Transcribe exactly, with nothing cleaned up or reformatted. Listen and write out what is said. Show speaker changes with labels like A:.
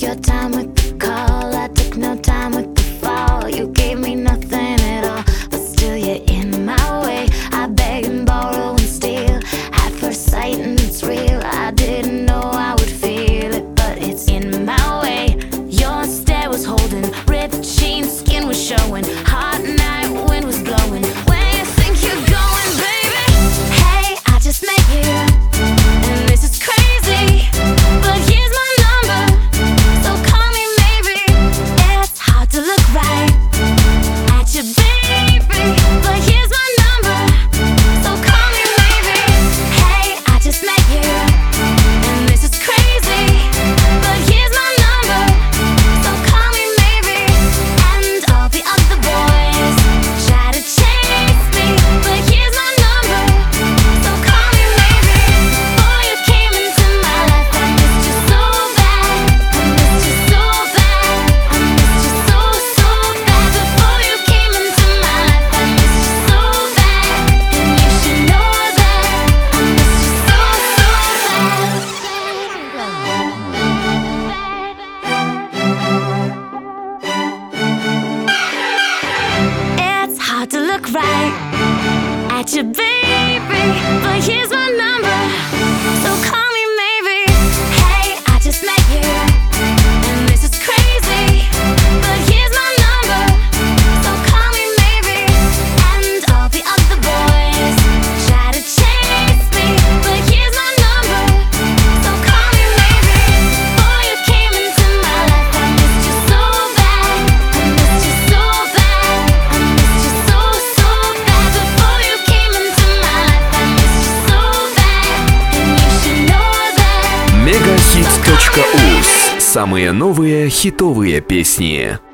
A: your time with the call. I took no time with the fall. You gave me nothing at all, but still you're in my way. I beg and borrow and steal at first sight, and it's real. I didn't know I would feel it, but it's in my way. Your stare was holding, ripped jeans, skin was showing, hot night wind was blowing. Where you think you're going, baby? Hey, I just met you, and this is crazy, but here's my number, so call me maybe. It's hard to look right at you, baby, but here's my number, so call me maybe. Hey, I just met you, and this is crazy, but here's my number, so call me maybe. And all the other boys try to chase me, but here's my number, so call me maybe. Before you came into my life, I missed you so bad, I missed you so bad, I missed you so, so bad. Before you came into my life, I missed you so bad, and you should know that I missed you so, so bad. It's hard to look right at you, baby, but here's my number, so call me maybe. Hey, I just met you, and this is crazy, but here's my number, so call me maybe. And all the other boys try to chase me, but here's my number, so call me maybe. Before you came into my life, I missed you so bad, I missed you so bad, I missed you so, so bad. Before you came into my life, I missed you so bad, and you should know that.
B: мегахит точка уз. Самые новые хитовые песни.